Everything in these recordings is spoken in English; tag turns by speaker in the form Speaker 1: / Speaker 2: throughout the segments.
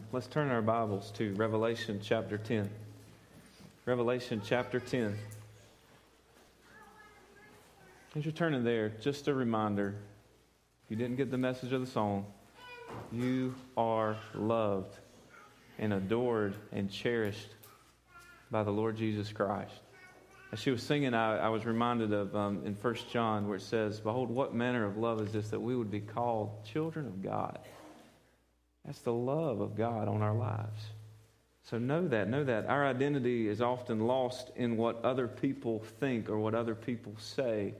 Speaker 1: Let's turn our Bibles to Revelation chapter 10. Revelation chapter 10. As you're turning there, just a reminder, if you didn't get the message of the song, you are loved and adored and cherished by the Lord Jesus Christ. As she was singing, I was reminded of in 1 John where it says, "Behold, what manner of love is this, that we would be called children of God." That's the love of God on our lives. So know that. Our identity is often lost in what other people think or what other people say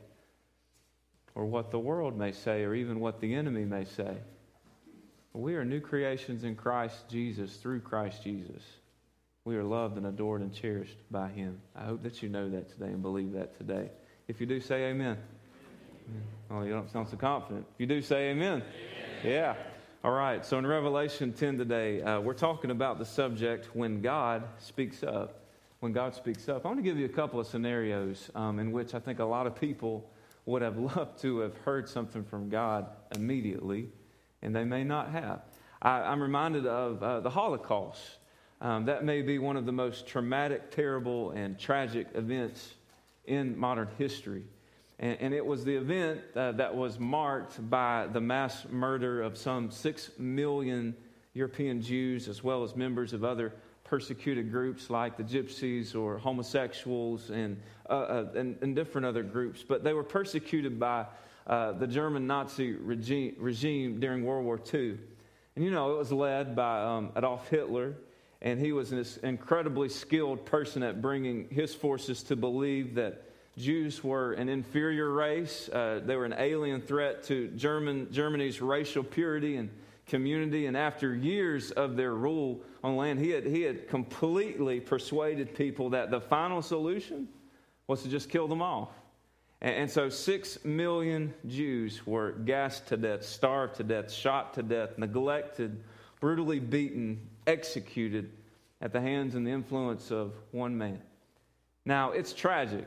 Speaker 1: or what the world may say or even what the enemy may say. We are new creations in Christ Jesus, through Christ Jesus. We are loved and adored and cherished by Him. I hope that you know that today and believe that today. If you do, say amen. Oh, you don't sound so confident. If you do, say amen. Yeah. All right, so in Revelation 10 today, we're talking about the subject, when God speaks up. When God speaks up. I want to give you a couple of scenarios in which I think a lot of people would have loved to have heard something from God immediately, and they may not have. I'm reminded of the Holocaust. That may be one of the most traumatic, terrible, and tragic events in modern history. And it was the event that was marked by the mass murder of some 6 million European Jews, as well as members of other persecuted groups like the Gypsies or homosexuals and different other groups. But they were persecuted by the German Nazi regime during World War II. And it was led by Adolf Hitler. And he was an incredibly skilled person at bringing his forces to believe that Jews were an inferior race. They were an alien threat to Germany's racial purity and community. And after years of their rule on land, he had completely persuaded people that the final solution was to just kill them off. And so 6 million Jews were gassed to death, starved to death, shot to death, neglected, brutally beaten, executed at the hands and the influence of one man. Now, it's tragic.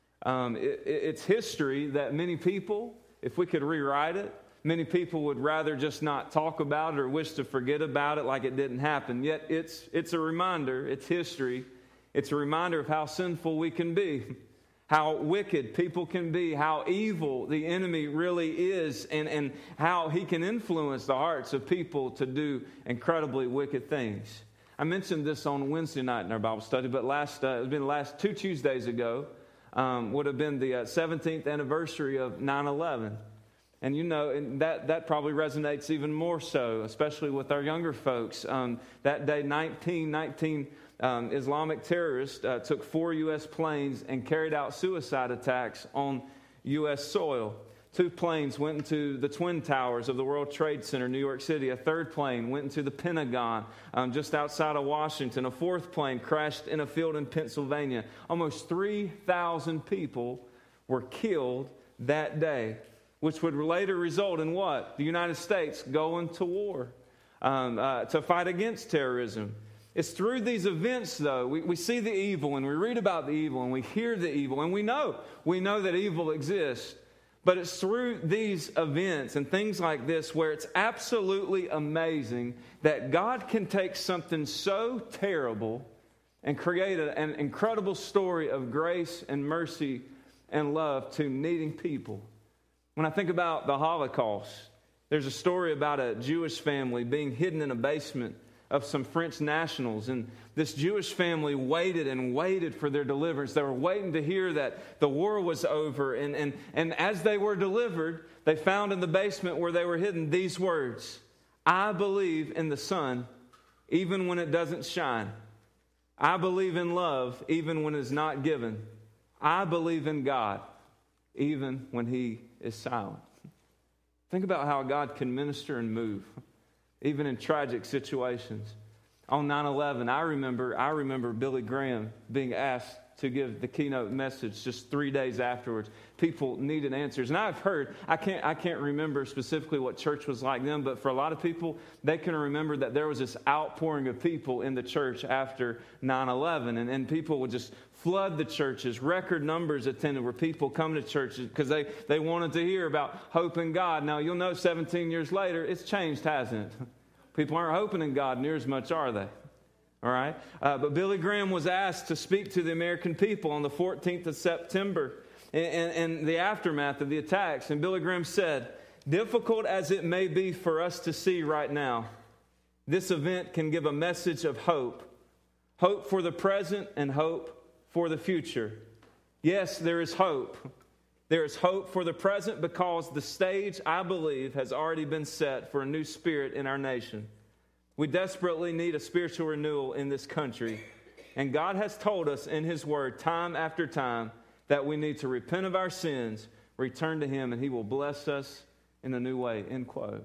Speaker 1: It's history that many people, if we could rewrite it, many people would rather just not talk about it or wish to forget about it like it didn't happen. Yet it's a reminder, it's history. It's a reminder of how sinful we can be, how wicked people can be, how evil the enemy really is, and how he can influence the hearts of people to do incredibly wicked things. I mentioned this on Wednesday night in our Bible study, but it's been last 2 Tuesdays ago, would have been the 17th anniversary of 9/11. And and that probably resonates even more so, especially with our younger folks. That day, 19 Islamic terrorists took 4 U.S. planes and carried out suicide attacks on U.S. soil. 2 planes went into the Twin Towers of the World Trade Center, New York City. A 3rd plane went into the Pentagon just outside of Washington. A 4th plane crashed in a field in Pennsylvania. Almost 3,000 people were killed that day, which would later result in what? The United States going to war to fight against terrorism. It's through these events, though, we see the evil and we read about the evil and we hear the evil and we know that evil exists. But it's through these events and things like this where it's absolutely amazing that God can take something so terrible and create an incredible story of grace and mercy and love to needing people. When I think about the Holocaust, there's a story about a Jewish family being hidden in a basement of some French nationals. And this Jewish family waited and waited for their deliverance. They were waiting to hear that the war was over. And as they were delivered, they found in the basement where they were hidden these words: "I believe in the sun, even when it doesn't shine. I believe in love, even when it's not given. I believe in God, even when He is silent." Think about how God can minister and move, even in tragic situations. On 9/11, I remember Billy Graham being asked to give the keynote message just 3 days afterwards. People needed answers. And I've heard, I can't remember specifically what church was like then, but for a lot of people, they can remember that there was this outpouring of people in the church after 9/11. And people would just flood the churches. Record numbers attended where people come to churches because they wanted to hear about hope in God. Now, you'll know 17 years later, it's changed, hasn't it? People aren't hoping in God near as much, are they? All right? But Billy Graham was asked to speak to the American people on the 14th of September in the aftermath of the attacks. And Billy Graham said, difficult as it may be for us to see right now, this event can give a message of hope. Hope for the present and hope for the future. Yes, there is hope. There is hope for the present because the stage, I believe, has already been set for a new spirit in our nation. We desperately need a spiritual renewal in this country. And God has told us in His Word time after time that we need to repent of our sins, return to Him, and He will bless us in a new way, end quote.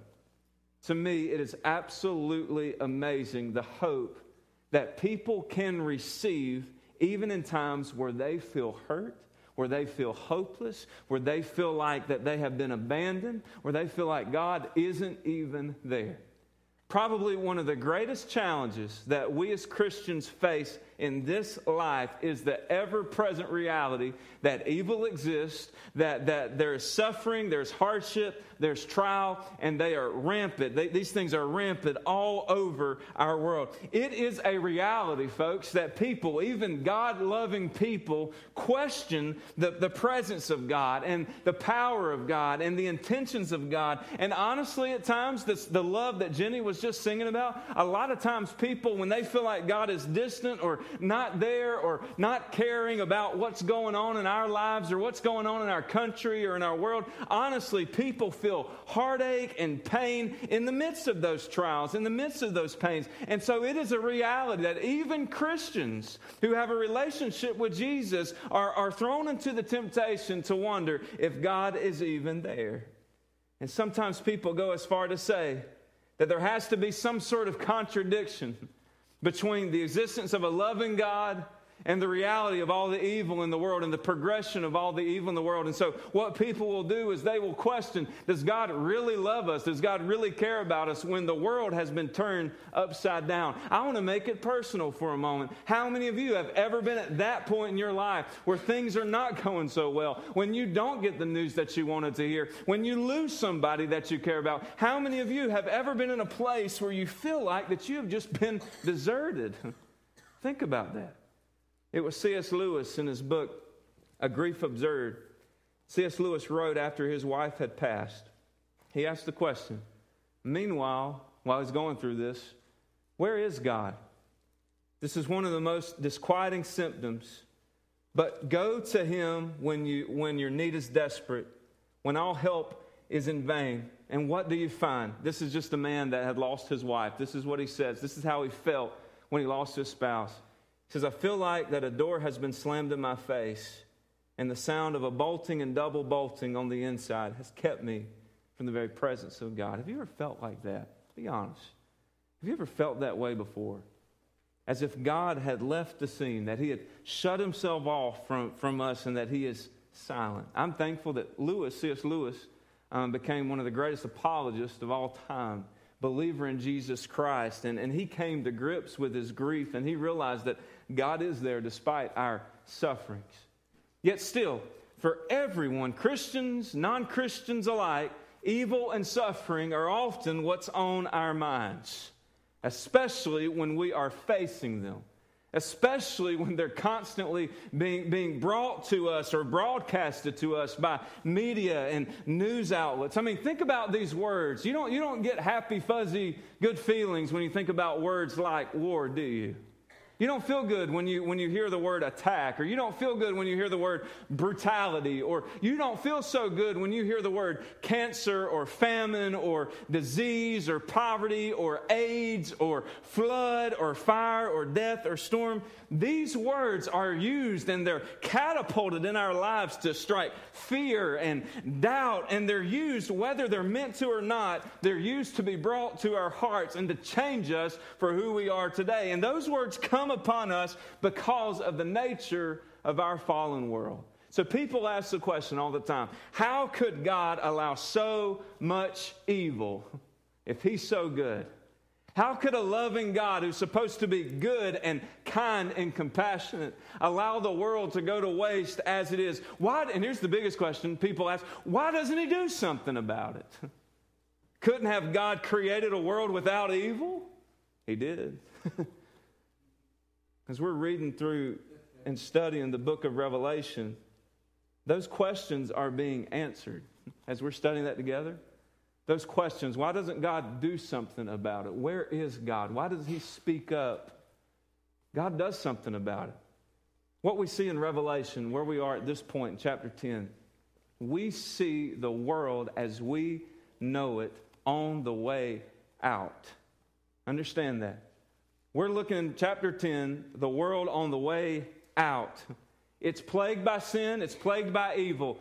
Speaker 1: To me, it is absolutely amazing the hope that people can receive even in times where they feel hurt, where they feel hopeless, where they feel like that they have been abandoned, where they feel like God isn't even there. Probably one of the greatest challenges that we as Christians face in this life is the ever-present reality that evil exists, that there is suffering, there's hardship, there's trial, and they are rampant. These things are rampant all over our world. It is a reality, folks, that people, even God-loving people, question the presence of God and the power of God and the intentions of God. And honestly, at times, the love that Jenny was just singing about, a lot of times people, when they feel like God is distant or not there or not caring about what's going on in our lives or what's going on in our country or in our world, honestly, people feel heartache and pain in the midst of those trials, in the midst of those pains. And so it is a reality that even Christians who have a relationship with Jesus are thrown into the temptation to wonder if God is even there. And sometimes people go as far to say that there has to be some sort of contradiction between the existence of a loving God and the reality of all the evil in the world and the progression of all the evil in the world. And so what people will do is they will question, does God really love us? Does God really care about us when the world has been turned upside down? I want to make it personal for a moment. How many of you have ever been at that point in your life where things are not going so well, when you don't get the news that you wanted to hear, when you lose somebody that you care about? How many of you have ever been in a place where you feel like that you have just been deserted? Think about that. It was C.S. Lewis in his book, A Grief Absurd. C.S. Lewis wrote after his wife had passed. He asked the question, meanwhile, while he's going through this, where is God? This is one of the most disquieting symptoms. But go to Him when your need is desperate, when all help is in vain. And what do you find? This is just a man that had lost his wife. This is what he says. This is how he felt when he lost his spouse. He says, I feel like that a door has been slammed in my face, and the sound of a bolting and double bolting on the inside has kept me from the very presence of God. Have you ever felt like that? Be honest. Have you ever felt that way before? As if God had left the scene, that He had shut Himself off from us, and that He is silent. I'm thankful that C.S. Lewis, became one of the greatest apologists of all time, believer in Jesus Christ, and he came to grips with his grief, and he realized that God is there despite our sufferings. Yet still, for everyone, Christians, non-Christians alike, evil and suffering are often what's on our minds, especially when we are facing them. Especially when they're constantly being brought to us or broadcasted to us by media and news outlets. I mean, think about these words. You don't get happy, fuzzy, good feelings when you think about words like war, do you? You don't feel good when you hear the word attack, or you don't feel good when you hear the word brutality, or you don't feel so good when you hear the word cancer or famine or disease or poverty or AIDS or flood or fire or death or storm. These words are used and they're catapulted in our lives to strike fear and doubt, and they're used, whether they're meant to or not, they're used to be brought to our hearts and to change us for who we are today. And those words come upon us because of the nature of our fallen world. So people ask the question all the time, how could God allow so much evil if He's so good? How could a loving God who's supposed to be good and kind and compassionate allow the world to go to waste as it is? Why? And here's the biggest question people ask, why doesn't He do something about it? Couldn't have God created a world without evil? He did. As we're reading through and studying the book of Revelation, those questions are being answered. As we're studying that together, those questions, why doesn't God do something about it? Where is God? Why does He speak up? God does something about it. What we see in Revelation, where we are at this point in chapter 10, we see the world as we know it on the way out. Understand that. We're looking in chapter 10, the world on the way out. It's plagued by sin. It's plagued by evil.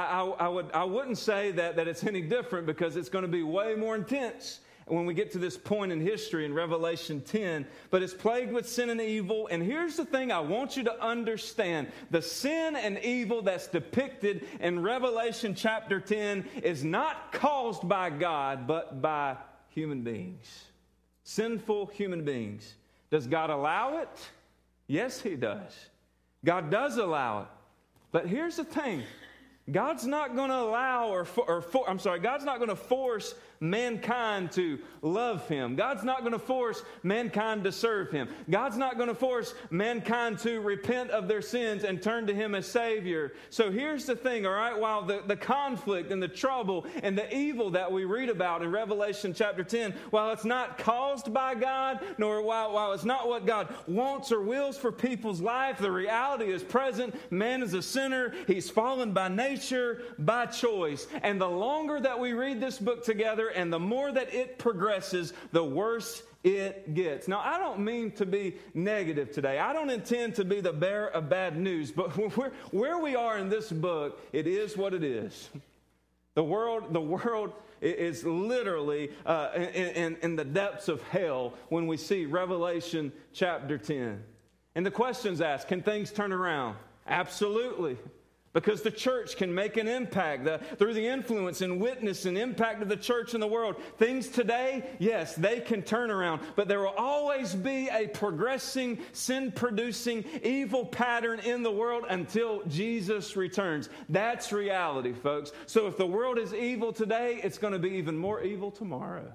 Speaker 1: I wouldn't say that it's any different, because it's going to be way more intense when we get to this point in history in Revelation 10. But it's plagued with sin and evil. And here's the thing I want you to understand. The sin and evil that's depicted in Revelation chapter 10 is not caused by God, but by human beings. Sinful human beings. Does God allow it? Yes, He does. God does allow it. But here's the thing. God's not going to allow God's not going to force mankind to love Him. God's not going to force mankind to serve Him. God's not going to force mankind to repent of their sins and turn to Him as Savior. So here's the thing, all right? While the conflict and the trouble and the evil that we read about in Revelation chapter 10, while it's not caused by God, nor while it's not what God wants or wills for people's life, the reality is present. Man is a sinner. He's fallen by nature, by choice. And the longer that we read this book together, and the more that it progresses, the worse it gets. Now, I don't mean to be negative today. I don't intend to be the bearer of bad news. But where we are in this book, it is what it is. The world is literally in the depths of hell when we see Revelation chapter 10. And the question's asked, can things turn around? Absolutely. Because the church can make an impact through the influence and witness and impact of the church in the world. Things today, yes, they can turn around. But there will always be a progressing, sin-producing, evil pattern in the world until Jesus returns. That's reality, folks. So if the world is evil today, it's going to be even more evil tomorrow.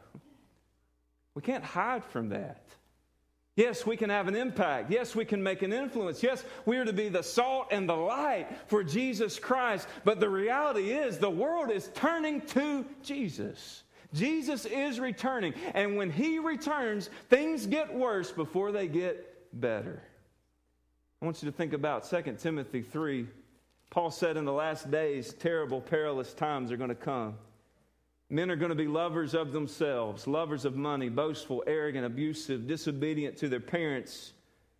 Speaker 1: We can't hide from that. Yes, we can have an impact. Yes, we can make an influence. Yes, we are to be the salt and the light for Jesus Christ. But the reality is the world is turning to Jesus. Jesus is returning. And when He returns, things get worse before they get better. I want you to think about 2 Timothy 3. Paul said in the last days, terrible, perilous times are going to come. Men are going to be lovers of themselves, lovers of money, boastful, arrogant, abusive, disobedient to their parents,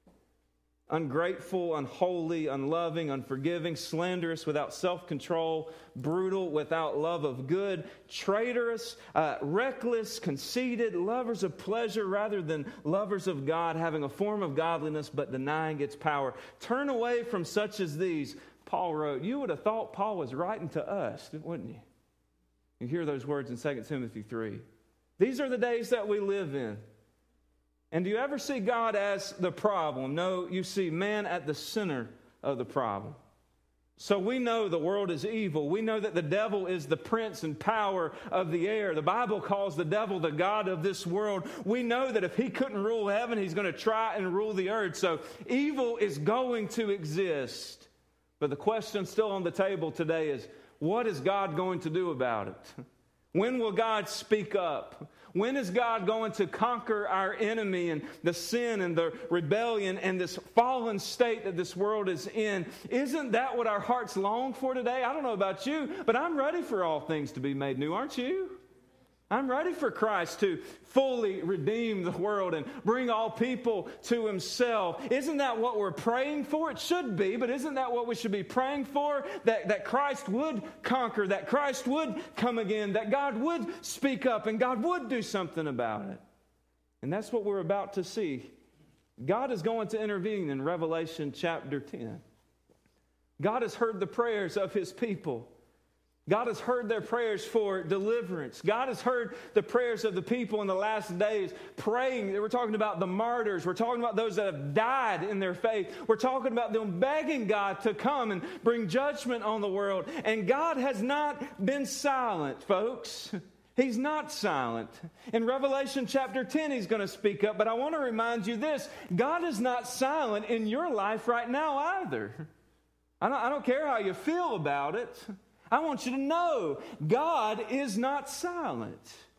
Speaker 1: ungrateful, unholy, unloving, unforgiving, slanderous, without self-control, brutal, without love of good, traitorous, reckless, conceited, lovers of pleasure rather than lovers of God, having a form of godliness but denying its power. Turn away from such as these, Paul wrote. You would have thought Paul was writing to us, wouldn't you? You hear those words in 2 Timothy 3. These are the days that we live in. And do you ever see God as the problem? No, you see man at the center of the problem. So we know the world is evil. We know that the devil is the prince and power of the air. The Bible calls the devil the god of this world. We know that if he couldn't rule heaven, he's going to try and rule the earth. So evil is going to exist. But the question still on the table today is, what is God going to do about it? When will God speak up? When is God going to conquer our enemy and the sin and the rebellion and this fallen state that this world is in? Isn't that what our hearts long for today? I don't know about you, but I'm ready for all things to be made new, aren't you? I'm ready for Christ to fully redeem the world and bring all people to Himself. Isn't that what we're praying for? It should be, but isn't that what we should be praying for? That Christ would conquer, that Christ would come again, that God would speak up and God would do something about it. And that's what we're about to see. God is going to intervene in Revelation chapter 10. God has heard the prayers of His people. God has heard their prayers for deliverance. God has heard the prayers of the people in the last days praying. We're talking about the martyrs. We're talking about those that have died in their faith. We're talking about them begging God to come and bring judgment on the world. And God has not been silent, folks. He's not silent. In Revelation chapter 10, he's going to speak up, but I want to remind you this. God is not silent in your life right now either. I don't care how you feel about it. I want you to know God is not silent.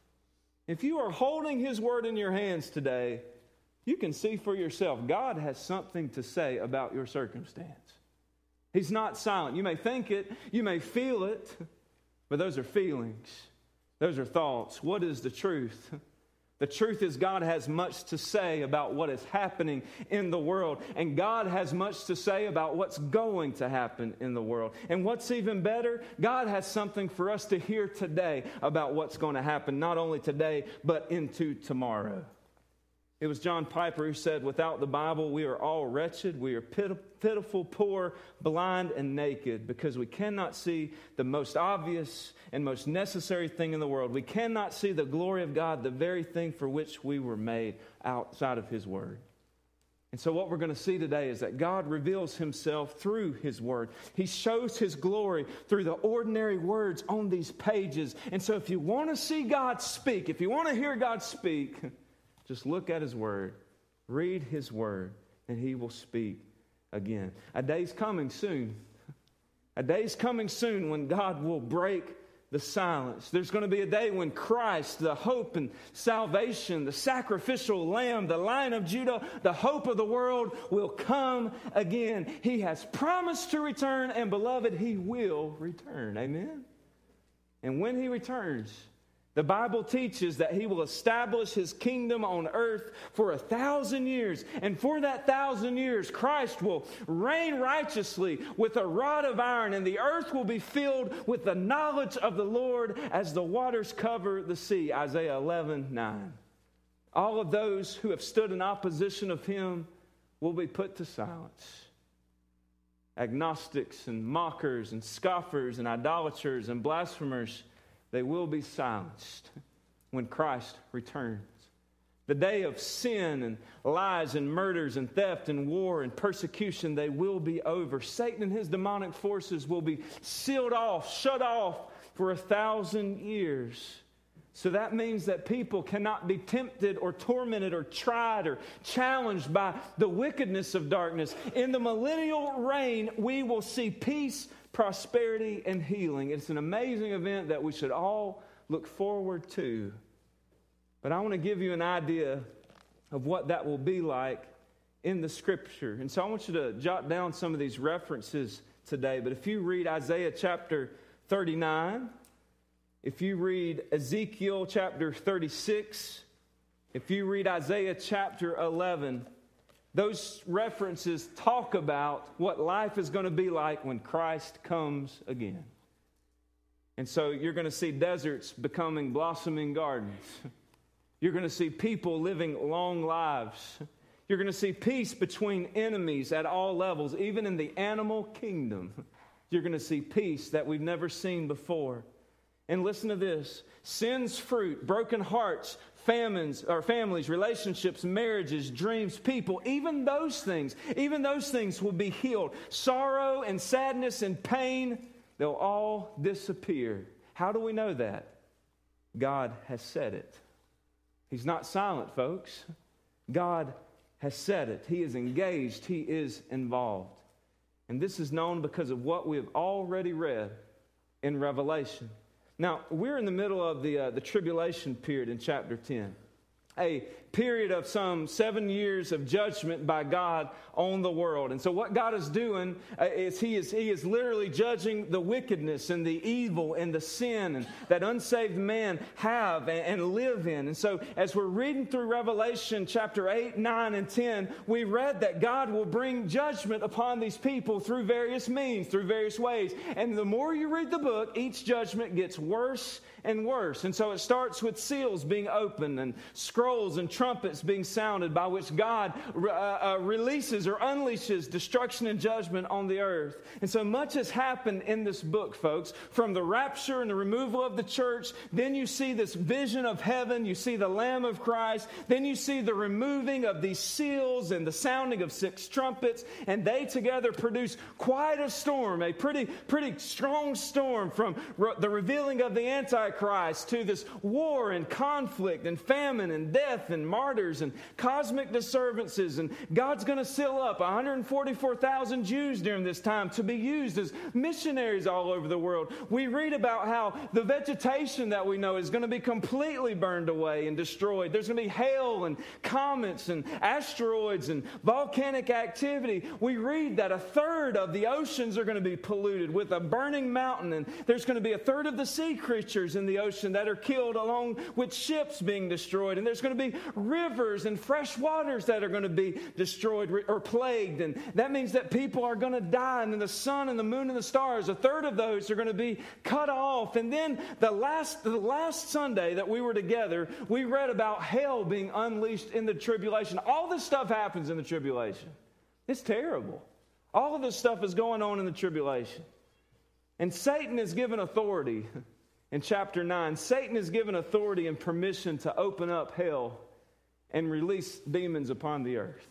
Speaker 1: If you are holding His word in your hands today, you can see for yourself, God has something to say about your circumstance. He's not silent. You may think it, you may feel it, but those are feelings. Those are thoughts. What is the truth? The truth is God has much to say about what is happening in the world. And God has much to say about what's going to happen in the world. And what's even better, God has something for us to hear today about what's going to happen, not only today, but into tomorrow. It was John Piper who said, without the Bible, we are all wretched, we are pitiful, poor, blind, and naked, because we cannot see the most obvious and most necessary thing in the world. We cannot see the glory of God, the very thing for which we were made, outside of His Word. And so what we're going to see today is that God reveals Himself through His Word. He shows His glory through the ordinary words on these pages. And so if you want to see God speak, if you want to hear God speak, just look at His Word, read His Word, and He will speak again. A day's coming soon. A day's coming soon when God will break the silence. There's going to be a day when Christ, the hope and salvation, the sacrificial lamb, the Lion of Judah, the hope of the world, will come again. He has promised to return, and beloved, He will return. Amen? And when He returns, the Bible teaches that He will establish His kingdom on earth for 1,000 years. And for that 1,000 years, Christ will reign righteously with a rod of iron, and the earth will be filled with the knowledge of the Lord as the waters cover the sea. Isaiah 11:9. All of those who have stood in opposition of Him will be put to silence. Agnostics and mockers and scoffers and idolaters and blasphemers, they will be silenced when Christ returns. The day of sin and lies and murders and theft and war and persecution, they will be over. Satan and his demonic forces will be sealed off, shut off for 1,000 years. So that means that people cannot be tempted or tormented or tried or challenged by the wickedness of darkness. In the millennial reign, we will see peace, prosperity, and healing. It's an amazing event that we should all look forward to. But I want to give you an idea of what that will be like in the Scripture. And so I want you to jot down some of these references today. But if you read Isaiah chapter 39, if you read Ezekiel chapter 36, if you read Isaiah chapter 11, those references talk about what life is going to be like when Christ comes again. And so you're going to see deserts becoming blossoming gardens. You're going to see people living long lives. You're going to see peace between enemies at all levels, even in the animal kingdom. You're going to see peace that we've never seen before. And listen to this: sin's fruit, broken hearts, famines, or families, relationships, marriages, dreams, people, even those things will be healed. Sorrow and sadness and pain, they'll all disappear. How do we know that? God has said it. He's not silent, folks. God has said it. He is engaged. He is involved. And this is known because of what we have already read in Revelation. Now, we're in the middle of the tribulation period in chapter 10. A period of some 7 years of judgment by God on the world. And so what God is doing is He is literally judging the wickedness and the evil and the sin and that unsaved man have and live in. And so as we're reading through Revelation chapter 8, 9, and 10, we read that God will bring judgment upon these people through various means, through various ways. And the more you read the book, each judgment gets worse and worse. And so it starts with seals being opened and scrolls and trumpets being sounded by which God releases or unleashes destruction and judgment on the earth. And so much has happened in this book, folks, from the rapture and the removal of the church. Then you see this vision of heaven. You see the Lamb of Christ. Then you see the removing of these seals and the sounding of 6 trumpets. And they together produce quite a storm, a pretty strong storm, from the revealing of the Antichrist to this war and conflict and famine and death and martyrs and cosmic disturbances. And God's going to seal up 144,000 Jews during this time to be used as missionaries all over the world. We read about how the vegetation that we know is going to be completely burned away and destroyed. There's going to be hail and comets and asteroids and volcanic activity. We read that 1/3 of the oceans are going to be polluted with a burning mountain, and there's going to be 1/3 of the sea creatures in the ocean that are killed, along with ships being destroyed. And there's going to be rivers and fresh waters that are going to be destroyed or plagued. And that means that people are going to die. And then the sun and the moon and the stars, 1/3 of those are going to be cut off. And then the last Sunday that we were together, we read about hell being unleashed in the tribulation. All this stuff happens in the tribulation. It's terrible. All of this stuff is going on in the tribulation. And Satan is given authority. In chapter 9, Satan is given authority and permission to open up hell and release demons upon the earth.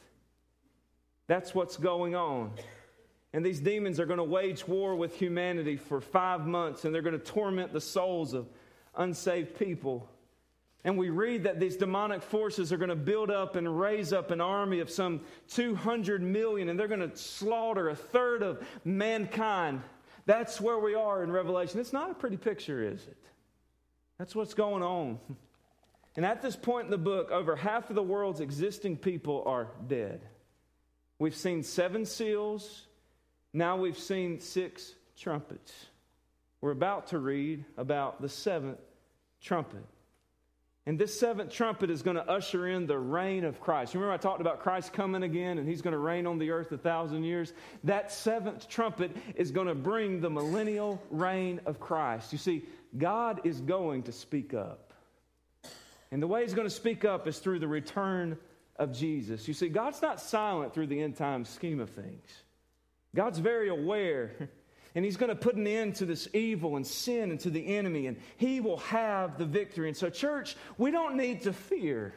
Speaker 1: That's what's going on. And these demons are going to wage war with humanity for 5 months, and they're going to torment the souls of unsaved people. And we read that these demonic forces are going to build up and raise up an army of some 200 million, and they're going to slaughter 1/3 of mankind. That's where we are in Revelation. It's not a pretty picture, is it? That's what's going on. And at this point in the book, over half of the world's existing people are dead. We've seen 7 seals. Now we've seen 6 trumpets. We're about to read about the 7th trumpet. And this 7th trumpet is going to usher in the reign of Christ. Remember I talked about Christ coming again and he's going to reign on the earth 1,000 years? That 7th trumpet is going to bring the millennial reign of Christ. You see, God is going to speak up. And the way he's going to speak up is through the return of Jesus. You see, God's not silent through the end time scheme of things. God's very aware. And he's going to put an end to this evil and sin and to the enemy, and he will have the victory. And so, church, we don't need to fear.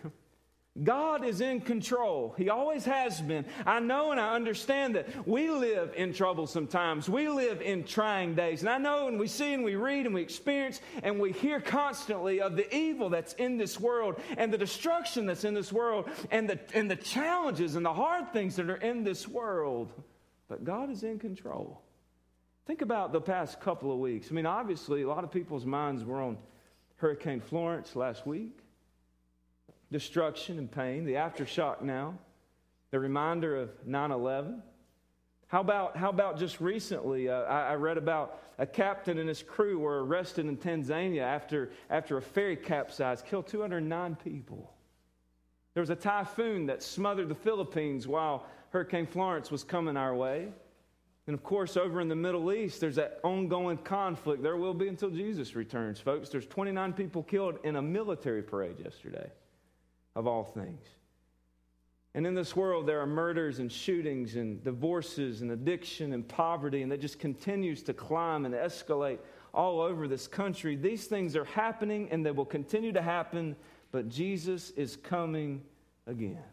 Speaker 1: God is in control. He always has been. I know and I understand that we live in trouble sometimes. We live in trying days. And I know and we see and we read and we experience and we hear constantly of the evil that's in this world and the destruction that's in this world and the challenges and the hard things that are in this world. But God is in control. Think about the past couple of weeks. I mean, obviously, a lot of people's minds were on Hurricane Florence last week. Destruction and pain, the aftershock now, the reminder of 9/11. How about just recently, I read about a captain and his crew were arrested in Tanzania after a ferry capsized, killed 209 people. There was a typhoon that smothered the Philippines while Hurricane Florence was coming our way. And of course, over in the Middle East, there's that ongoing conflict. There will be until Jesus returns, folks. There's 29 people killed in a military parade yesterday, of all things. And in this world, there are murders and shootings and divorces and addiction and poverty, and that just continues to climb and escalate all over this country. These things are happening, and they will continue to happen, but Jesus is coming again.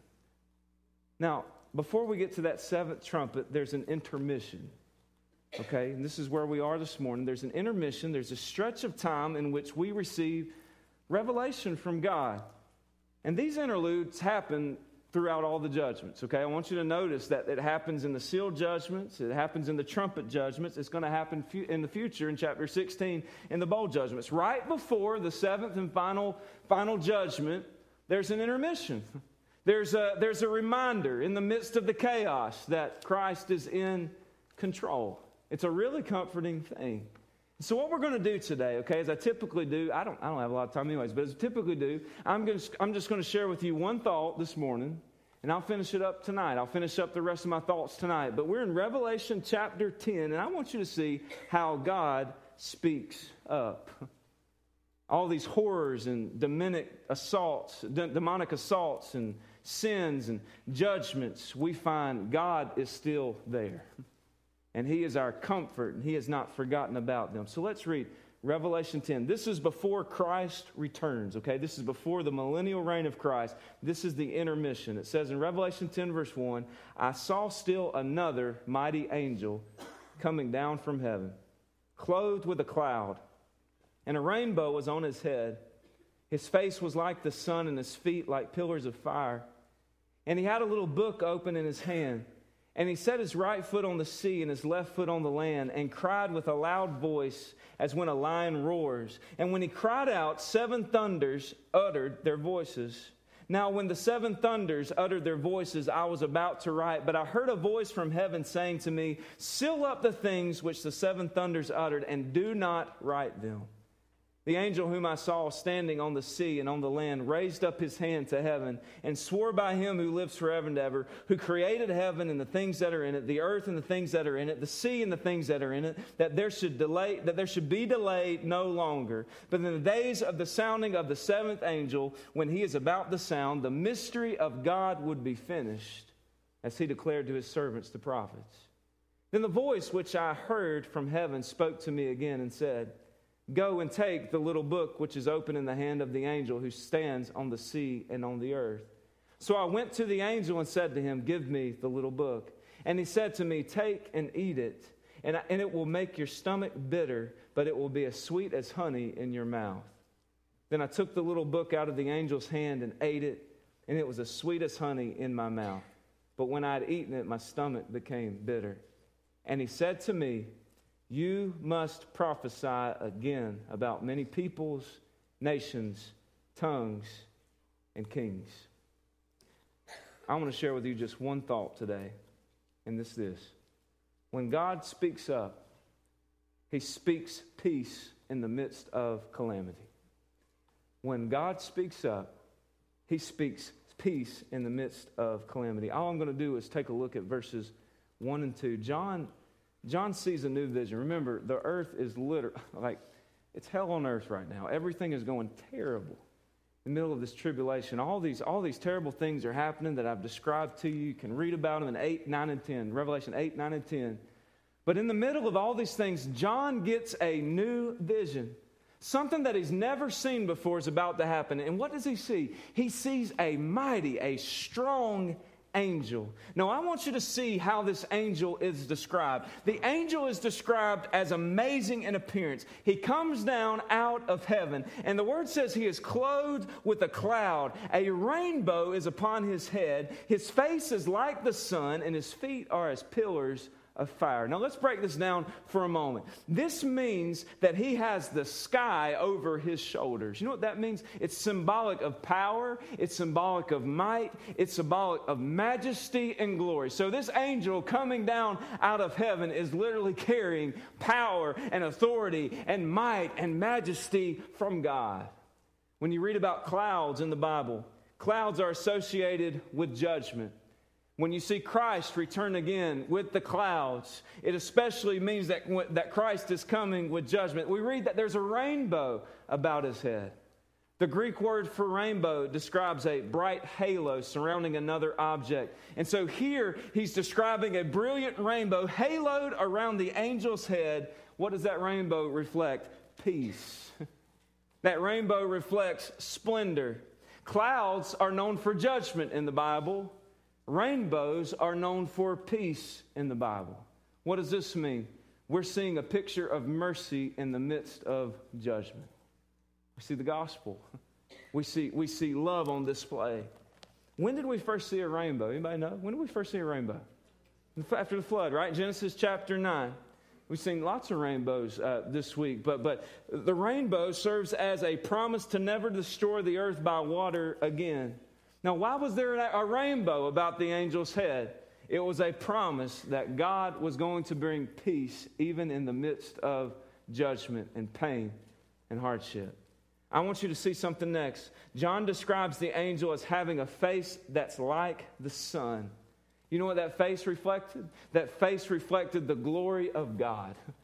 Speaker 1: Now, before we get to that 7th trumpet, there's an intermission. Okay, and this is where we are this morning. There's an intermission. There's a stretch of time in which we receive revelation from God. And these interludes happen throughout all the judgments. Okay, I want you to notice that it happens in the seal judgments. It happens in the trumpet judgments. It's going to happen in the future in chapter 16 in the bowl judgments. Right before the 7th and final judgment, there's an intermission. There's a reminder in the midst of the chaos that Christ is in control. It's a really comforting thing. So what we're going to do today, okay, as I typically do, I don't have a lot of time anyways, but as I typically do, I'm just going to share with you one thought this morning, and I'll finish it up tonight. I'll finish up the rest of my thoughts tonight. But we're in Revelation chapter 10, and I want you to see how God speaks up. all these horrors and demonic assaults and sins and judgments, we find God is still there. And He is our comfort, and He has not forgotten about them. So let's read Revelation 10. This is before Christ returns, okay? This is before the millennial reign of Christ. This is the intermission. It says in Revelation 10, verse 1, I saw still another mighty angel coming down from heaven, clothed with a cloud, and a rainbow was on his head. His face was like the sun, and his feet like pillars of fire. And he had a little book open in his hand. And he set his right foot on the sea and his left foot on the land, and cried with a loud voice as when a lion roars. And when he cried out, 7 thunders uttered their voices. Now when the 7 thunders uttered their voices, I was about to write, but I heard a voice from heaven saying to me, seal up the things which the 7 thunders uttered, and do not write them. The angel whom I saw standing on the sea and on the land raised up his hand to heaven and swore by him who lives forever and ever, who created heaven and the things that are in it, the earth and the things that are in it, the sea and the things that are in it, that there should be delay no longer. But in the days of the sounding of the 7th angel, when he is about to sound, the mystery of God would be finished, as he declared to his servants, the prophets. Then the voice which I heard from heaven spoke to me again and said, go and take the little book which is open in the hand of the angel who stands on the sea and on the earth. So I went to the angel and said to him, give me the little book. And he said to me, take and eat it, and it will make your stomach bitter, but it will be as sweet as honey in your mouth. Then I took the little book out of the angel's hand and ate it, and it was as sweet as honey in my mouth. But when I had eaten it, my stomach became bitter. And he said to me, you must prophesy again about many peoples, nations, tongues, and kings. I want to share with you just one thought today, and this. When God speaks up, He speaks peace in the midst of calamity. When God speaks up, He speaks peace in the midst of calamity. All I'm going to do is take a look at verses 1 and 2. John sees a new vision. Remember, the earth is like it's hell on earth right now. Everything is going terrible in the middle of this tribulation. All these terrible things are happening that I've described to you. You can read about them in 8, 9, and 10. Revelation 8, 9, and 10. But in the middle of all these things, John gets a new vision. Something that he's never seen before is about to happen. And what does he see? He sees a mighty, a strong angel. Now, I want you to see how this angel is described. The angel is described as amazing in appearance. He comes down out of heaven, and the word says he is clothed with a cloud. A rainbow is upon his head. His face is like the sun, and his feet are as pillars of fire. Now let's break this down for a moment. This means that he has the sky over his shoulders. You know what that means? It's symbolic of power. It's symbolic of might. It's symbolic of majesty and glory. So this angel coming down out of heaven is literally carrying power and authority and might and majesty from God. When you read about clouds in the Bible, clouds are associated with judgment. When you see Christ return again with the clouds, it especially means that Christ is coming with judgment. We read that there's a rainbow about his head. The Greek word for rainbow describes a bright halo surrounding another object. And so here he's describing a brilliant rainbow haloed around the angel's head. What does that rainbow reflect? Peace. That rainbow reflects splendor. Clouds are known for judgment in the Bible. Rainbows are known for peace in the Bible. What does this mean? We're seeing a picture of mercy in the midst of judgment. We see the gospel. We see love on display. When did we first see a rainbow? Anybody know? When did we first see a rainbow? After the flood, right? Genesis chapter 9. We've seen lots of rainbows this week, but the rainbow serves as a promise to never destroy the earth by water again. Now, why was there a rainbow about the angel's head? It was a promise that God was going to bring peace even in the midst of judgment and pain and hardship. I want you to see something next. John describes the angel as having a face that's like the sun. You know what that face reflected? That face reflected the glory of God.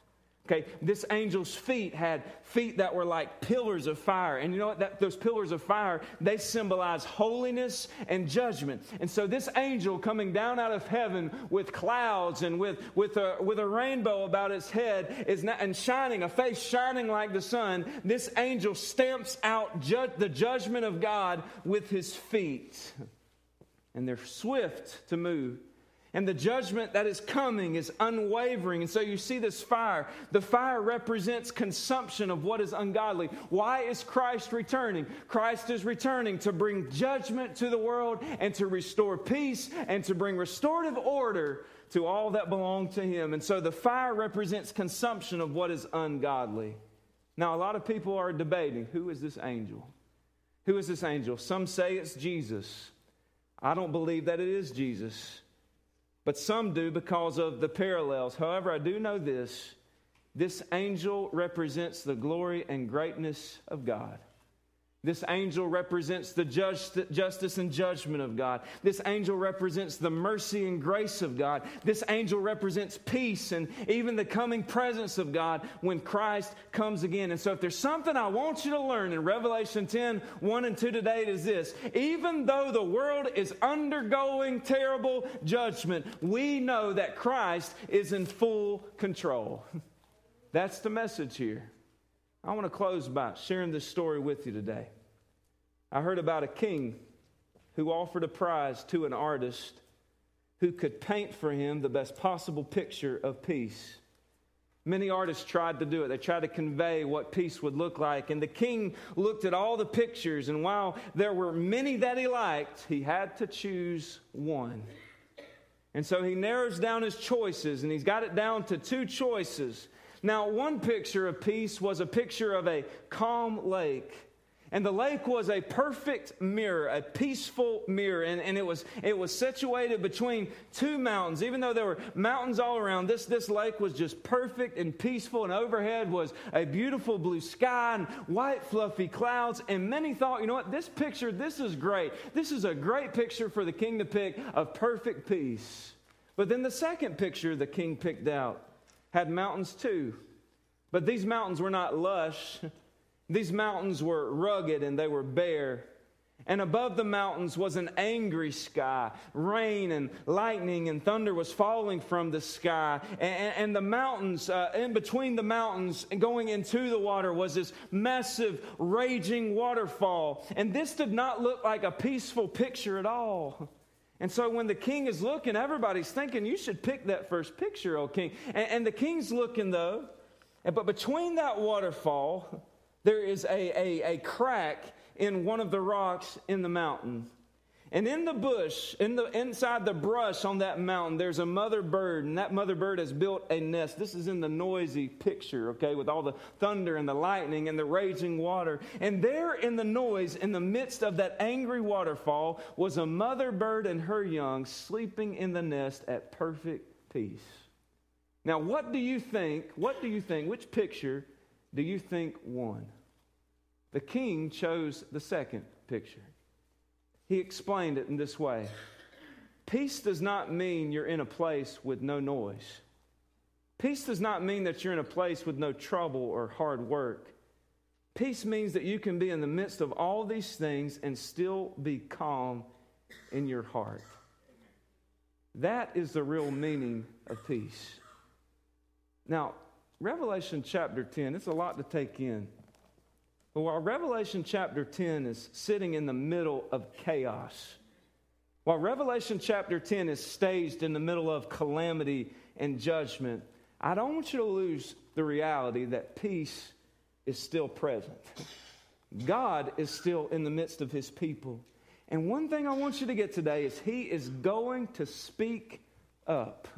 Speaker 1: Okay, this angel's feet had feet that were like pillars of fire. And you know what? Those pillars of fire, they symbolize holiness and judgment. And so this angel coming down out of heaven with clouds and with a rainbow about its head and shining, a face shining like the sun, this angel stamps out the judgment of God with his feet. And they're swift to move. And the judgment that is coming is unwavering. And so you see this fire. The fire represents consumption of what is ungodly. Why is Christ returning? Christ is returning to bring judgment to the world and to restore peace and to bring restorative order to all that belong to him. And so the fire represents consumption of what is ungodly. Now, a lot of people are debating, who is this angel? Who is this angel? Some say it's Jesus. I don't believe that it is Jesus. But some do because of the parallels. However, I do know this. This angel represents the glory and greatness of God. This angel represents the justice and judgment of God. This angel represents the mercy and grace of God. This angel represents peace and even the coming presence of God when Christ comes again. And so if there's something I want you to learn in Revelation 10, 1 and 2 today, it is this. Even though the world is undergoing terrible judgment, we know that Christ is in full control. That's the message here. I want to close by sharing this story with you today. I heard about a king who offered a prize to an artist who could paint for him the best possible picture of peace. Many artists tried to do it. They tried to convey what peace would look like. And the king looked at all the pictures, and while there were many that he liked, he had to choose one. And so he narrows down his choices, and he's got it down to 2 choices. Now, one picture of peace was a picture of a calm lake. And the lake was a perfect mirror, a peaceful mirror. And it was situated between 2 mountains. Even though there were mountains all around, this lake was just perfect and peaceful. And overhead was a beautiful blue sky and white fluffy clouds. And many thought, you know what, this picture, this is great. This is a great picture for the king to pick of perfect peace. But then the second picture the king picked out had mountains too. But these mountains were not lush. These mountains were rugged and they were bare. And above the mountains was an angry sky. Rain and lightning and thunder was falling from the sky. And the mountains, in between the mountains and going into the water was this massive raging waterfall. And this did not look like a peaceful picture at all. And so when the king is looking, everybody's thinking, you should pick that first picture, O king. And the king's looking, though. But between that waterfall, there is a crack in one of the rocks in the mountain. And in the bush, inside the brush on that mountain, there's a mother bird. And that mother bird has built a nest. This is in the noisy picture, okay, with all the thunder and the lightning and the raging water. And there in the noise, in the midst of that angry waterfall, was a mother bird and her young sleeping in the nest at perfect peace. Now, what do you think? Which picture do you think won? The king chose the second picture. He explained it in this way. Peace does not mean you're in a place with no noise. Peace does not mean that you're in a place with no trouble or hard work. Peace means that you can be in the midst of all these things and still be calm in your heart. That is the real meaning of peace. Now, Revelation chapter 10, it's a lot to take in. But while Revelation chapter 10 is sitting in the middle of chaos, while Revelation chapter 10 is staged in the middle of calamity and judgment, I don't want you to lose the reality that peace is still present. God is still in the midst of his people. And one thing I want you to get today is he is going to speak up,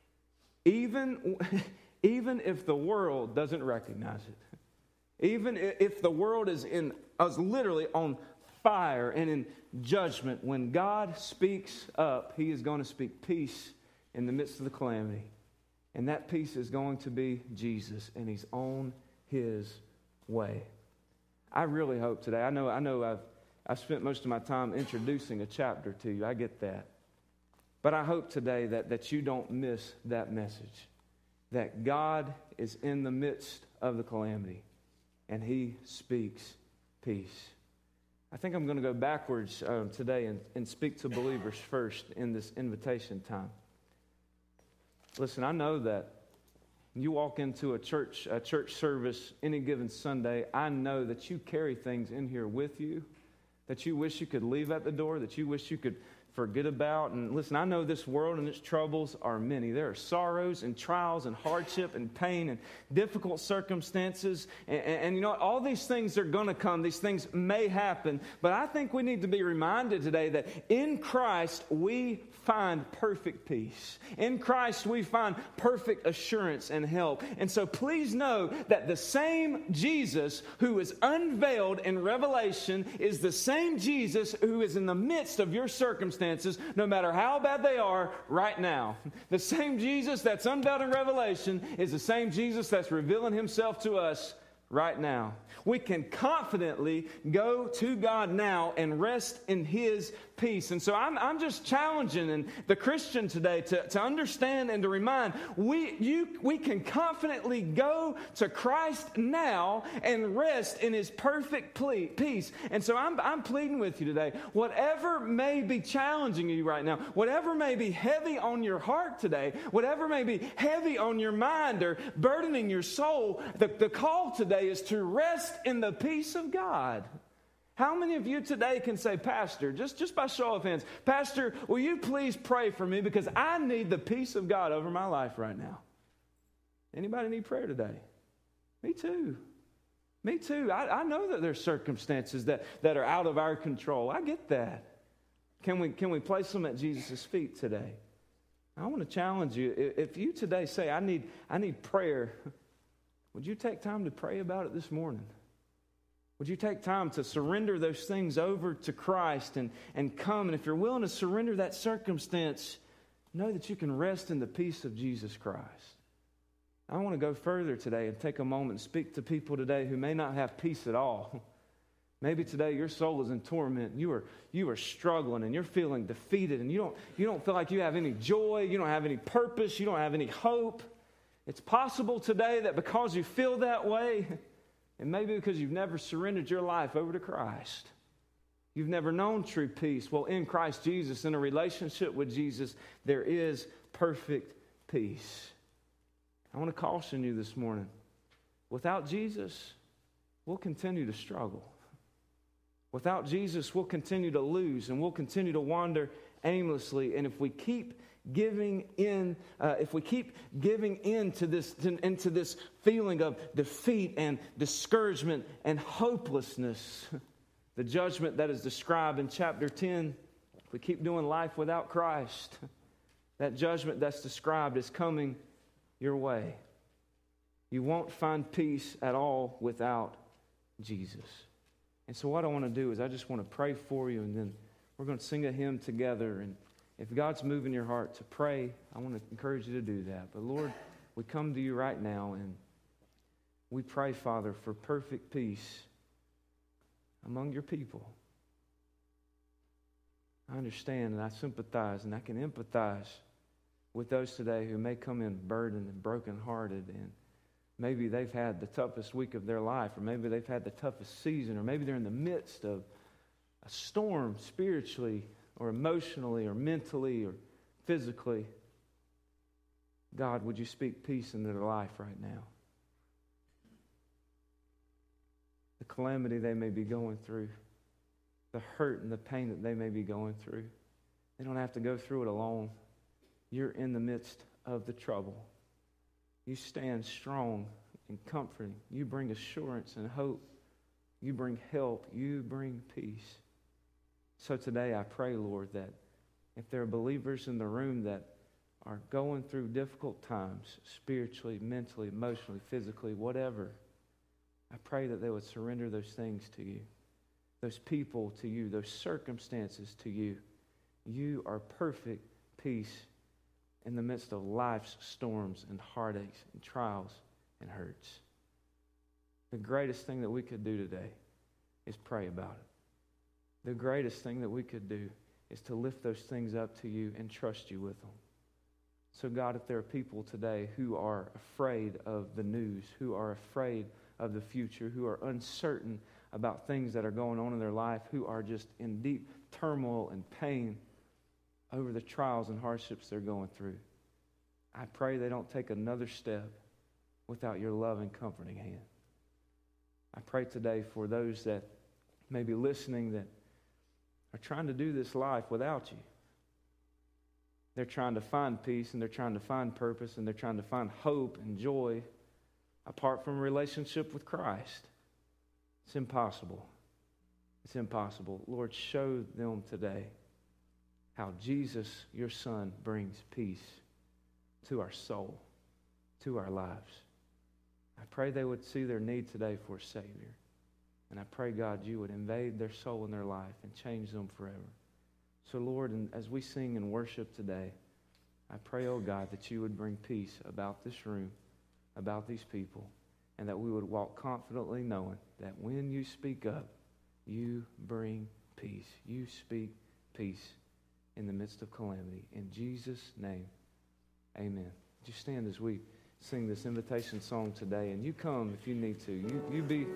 Speaker 1: even if the world doesn't recognize it. Even if the world is literally on fire and in judgment, when God speaks up, he is going to speak peace in the midst of the calamity. And that peace is going to be Jesus, and he's on his way. I really hope today, I know I've spent most of my time introducing a chapter to you. I get that. But I hope today that you don't miss that message. that God is in the midst of the calamity and He speaks peace. I think I'm going to go backwards today and speak to believers first in this invitation time. Listen, I know that you walk into a church service any given Sunday, I know that you carry things in here with you that you wish you could leave at the door, that you wish you could forget about. And listen, I know this world and its troubles are many. There are sorrows and trials and hardship and pain and difficult circumstances. And you know, all these things are going to come. These things may happen. But I think we need to be reminded today that in Christ we find perfect peace. In Christ we find perfect assurance and help. And so please know that the same Jesus who is unveiled in Revelation is the same Jesus who is in the midst of your circumstances, no matter how bad they are right now. The same Jesus that's unveiled in Revelation is the same Jesus that's revealing Himself to us right now. We can confidently go to God now and rest in His peace. And so I'm just challenging the Christian today to understand and to remind, we can confidently go to Christ now and rest in His perfect peace. And so I'm pleading with you today, whatever may be challenging you right now, whatever may be heavy on your heart today, whatever may be heavy on your mind or burdening your soul, the call today is to rest in the peace of God. How many of you today can say, Pastor, just by show of hands, Pastor, will you please pray for me because I need the peace of God over my life right now? Anybody need prayer today? Me too. Me too. I know that there's circumstances that are out of our control. I get that. Can we place them at Jesus' feet today? I want to challenge you. If you today say, I need prayer, would you take time to pray about it this morning? Would you take time to surrender those things over to Christ and come? And if you're willing to surrender that circumstance, know that you can rest in the peace of Jesus Christ. I want to go further today and take a moment and speak to people today who may not have peace at all. Maybe today your soul is in torment. You are struggling and you're feeling defeated and you don't feel like you have any joy, you don't have any purpose, you don't have any hope. It's possible today that because you feel that way, and maybe because you've never surrendered your life over to Christ, you've never known true peace. Well, in Christ Jesus, in a relationship with Jesus, there is perfect peace. I want to caution you this morning. Without Jesus, we'll continue to struggle. Without Jesus, we'll continue to lose and we'll continue to wander aimlessly. And if we keep giving in to this feeling of defeat and discouragement and hopelessness, the judgment that is described in chapter 10, if we keep doing life without Christ, that judgment that's described is coming your way. You won't find peace at all without Jesus. And so what I want to do is I just want to pray for you, and then we're going to sing a hymn together. And if God's moving your heart to pray, I want to encourage you to do that. But Lord, we come to you right now, and we pray, Father, for perfect peace among your people. I understand and I sympathize and I can empathize with those today who may come in burdened and brokenhearted, and maybe they've had the toughest week of their life, or maybe they've had the toughest season, or maybe they're in the midst of a storm spiritually or emotionally or mentally or physically. God, would you speak peace into their life right now? The calamity they may be going through, the hurt and the pain that they may be going through, they don't have to go through it alone. You're in the midst of the trouble. You stand strong and comforting. You bring assurance and hope. You bring help. You bring peace. So today I pray, Lord, that if there are believers in the room that are going through difficult times, spiritually, mentally, emotionally, physically, whatever, I pray that they would surrender those things to you, those people to you, those circumstances to you. You are perfect peace in the midst of life's storms and heartaches and trials and hurts. The greatest thing that we could do today is pray about it. The greatest thing that we could do is to lift those things up to you and trust you with them. So God, if there are people today who are afraid of the news, who are afraid of the future, who are uncertain about things that are going on in their life, who are just in deep turmoil and pain over the trials and hardships they're going through, I pray they don't take another step without your loving, comforting hand. I pray today for those that may be listening that are trying to do this life without you. They're trying to find peace, and they're trying to find purpose, and they're trying to find hope and joy apart from a relationship with Christ. It's impossible. It's impossible. Lord, show them today how Jesus, your Son, brings peace to our soul, to our lives. I pray they would see their need today for a Savior. And I pray, God, you would invade their soul and their life and change them forever. So, Lord, and as we sing and worship today, I pray, oh God, that you would bring peace about this room, about these people, and that we would walk confidently knowing that when you speak up, you bring peace. You speak peace in the midst of calamity. In Jesus' name, amen. Just stand as we sing this invitation song today, and you come if you need to. You be